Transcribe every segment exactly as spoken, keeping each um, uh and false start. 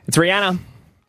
It's Rihanna.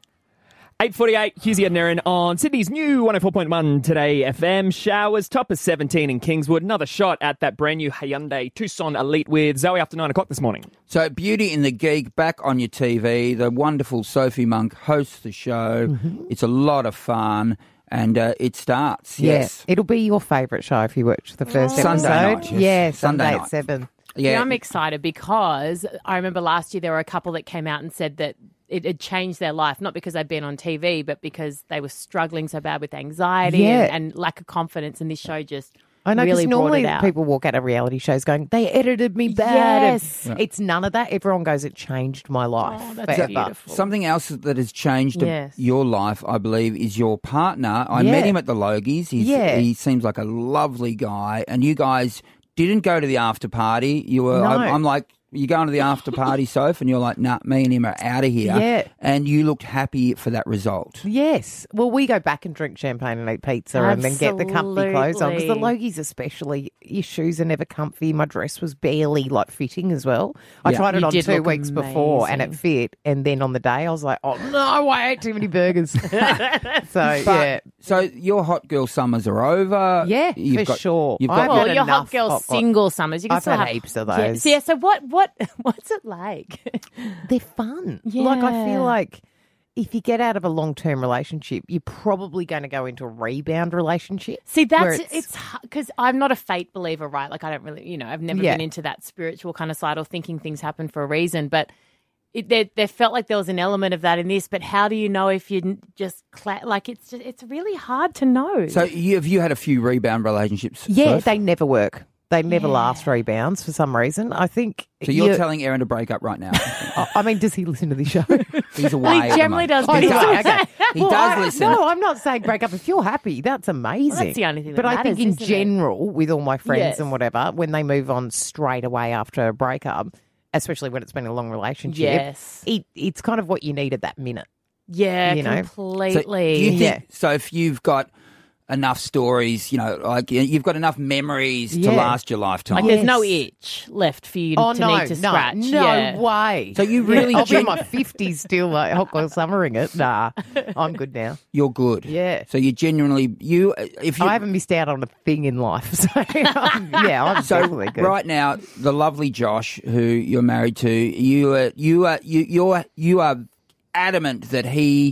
eight forty-eight, Husey and Erin on Sydney's new one oh four point one Today F M. Showers, top of seventeen in Kingswood. Another shot at that brand new Hyundai Tucson Elite with Zoe after nine o'clock this morning. So Beauty and the Geek back on your T V. The wonderful Sophie Monk hosts the show. Mm-hmm. It's a lot of fun. And uh, it starts, yeah, yes. It'll be your favourite show if you watch the first oh. episode. Sunday night, yes. Yeah, Sunday, Sunday night. at seven. Yeah. yeah, I'm excited because I remember last year there were a couple that came out and said that it had changed their life, not because they'd been on T V, but because they were struggling so bad with anxiety Yeah. and, and lack of confidence, and this show just I know, really because brought normally it out. people walk out of reality shows going, they edited me bad. Yes. And it's none of that. Everyone goes, it changed my life. Oh, that's forever. beautiful. Something else that has changed Yes. your life, I believe, is your partner. I Yeah. met him at the Logies. He's, Yeah. He seems like a lovely guy. And you guys didn't go to the after party. You were. No. I'm, I'm like, you going to the after party, Soph? And you're like, nah, me and him are out of here. Yeah. And you looked happy for that result. Yes. Well, we go back and drink champagne and eat pizza and then get the comfy clothes on. Because the Absolutely. Logies especially, your shoes are never comfy. My dress was barely like fitting as well. I Yeah. tried it You on did two look weeks before and it amazing. fit. And then on the day I was like, oh no, I ate too many burgers. so, But, yeah. So your hot girl summers are over. Yeah, You've for got, sure. You've I've got Well, had your enough hot girl hot- single summers. You can I've still had have heaps of Yeah, those. so, yeah, so what? What? What's it like? They're fun. Like, I feel Yeah. like if you get out of a long-term relationship, you're probably going to go into a rebound relationship. See, where that's it's because I'm not a fate believer, right? Like I don't really, you know, I've never Yeah. been into that spiritual kind of side or thinking things happen for a reason. But it, there, there felt like there was an element of that in this. But how do you know if you n- just cla- like it's just it's really hard to know. So you, have you had a few rebound relationships? Yeah, Soph? they never work. They never Yeah. last rebounds for some reason. I think. So you're you- telling Aaron to break up right now? I I mean, does he listen to the show? He's away. Well, at he the generally moment. does. He but does. he's- okay. He Well, does I- listen. No, I'm not saying break up. If you're happy, that's amazing. Well, that's the only thing that But I think matters, in isn't it? general, with all my friends Yes. and whatever, when they move on straight away after a breakup, especially when it's been a long relationship, Yes. it, it's kind of what you need at that minute. Yeah, you know. So completely. do you think, Yeah. so if you've got enough stories, you know, like you've got enough memories Yeah. to last your lifetime. like there's no Yes. itch left for you Oh to no, need to no, scratch. no yeah. way. So you really I'll be in gen- my fifties still, like hot girl summering it. Nah, I'm good now. You're good. Yeah. So you genuinely, you, if you, I haven't missed out on a thing in life. So um, yeah, I'm so definitely good. right now, the lovely Josh, who you're married to, you are, you are, you, you're, you are adamant that he,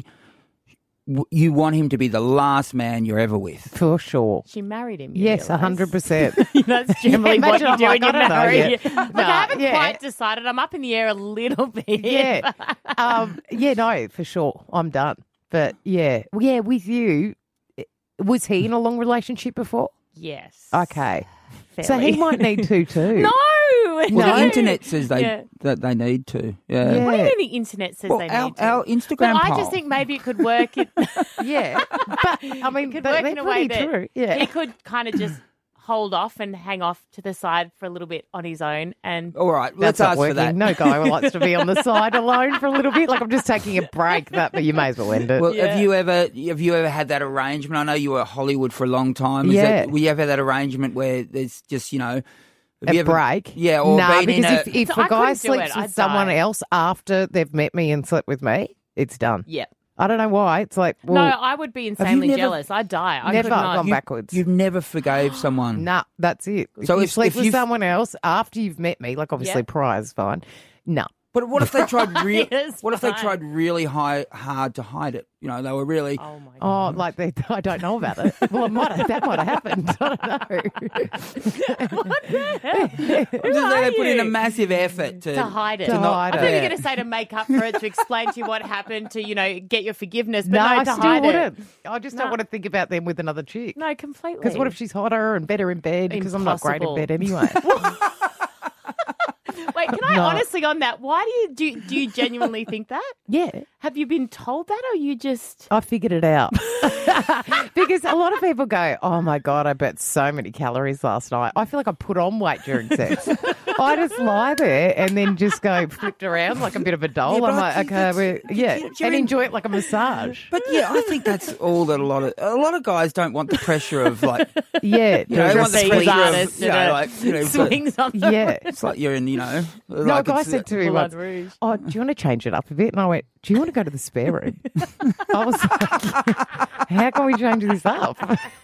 w- you want him to be the last man you're ever with. For sure. She married him. you Yes, a realise? hundred percent. That's generally Yeah, what imagine you I'm do like, when you're I don't know married. yet. Like, No, I haven't yeah. quite decided. I'm up in the air a little bit. Yeah, um, yeah, no, for sure. I'm done. But yeah, well, yeah, with you, was he in a long relationship before? Yes. Okay, so Fairly. he might need to too. No. Well, no. the internet says they Yeah. that they need to. Yeah. Yeah. What do you mean the internet says Well, they our, need to? our But Instagram I poll. just think maybe it could work. It, Yeah, but I mean, it could but work they're in a way pretty that true. Yeah, he could kind of just hold off and hang off to the side for a little bit on his own. And All right, let's that's not ask working. for that. No guy likes to be on the side alone for a little bit. Like I'm just taking a break. That, but you may as well end it. Well, Yeah. have you ever have you ever had that arrangement? I know you were at Hollywood for a long time. Is Yeah. that, will you ever have that arrangement where there's just, you know, have a you ever, break. Yeah, or nah, been in because a, if, if So a I guy couldn't do sleeps it. with I'd someone die. else after they've met me and slept with me, it's done. yeah. I don't know why. It's like, well, no, I would be insanely never- jealous. I'd die. I never could not. gone you, backwards. you've never forgave someone. Nah, that's it. If So you if- sleep if with you've- someone else after you've met me, like obviously Yeah. prior is fine. No. But what if they tried real? Yes, what if they fine. tried really high, hard to hide it? You know, they were really. Oh my god. Oh, like they, I don't know about it. Well, it might have, that might have happened. I don't know. I'm just saying they put in a massive effort to, to hide it. To not- hide I thought you it. were going to say to make up for it, to explain to you what happened, to, you know, get your forgiveness, but No, no, I to still hide wouldn't. it. I just No. don't want to think about them with another chick. No, completely. Because what if she's hotter and better in bed? Because I'm not great in Impossible. bed anyway. Wait, can I No. honestly on that? Why do you do? Do you genuinely think that? yeah. Have you been told that, or you just? I figured it out. Because a lot of people go, oh my God, I burnt so many calories last night. I feel like I put on weight during sex. I just lie there and then just go flipped around like a bit of a doll. Yeah, but I'm I like, think okay, that's- we're, yeah, you're and in- enjoy it like a massage. But yeah, I think that's all that a lot of a lot of guys don't want the pressure of like Yeah, you know they want the Trapeze pressure artist of you and know a like you know swings on the yeah. it's like you're in you know know. No, like a guy it's- said to me Moulin once, Rouge. "Oh, do you want to change it up a bit?" And I went, "Do you want to go to the spare room?" I was like, "How can we change this up?"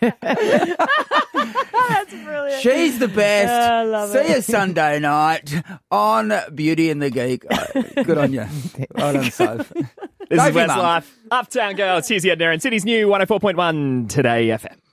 That's brilliant. She's the best. Yeah, I love See it. you Sunday night on Beauty and the Geek. Uh, Good on you. Well done, Soph. This Go is for your mum. Westlife. Uptown Girls. Here's the Ed and Erin, Sydney's new one oh four point one Today F M.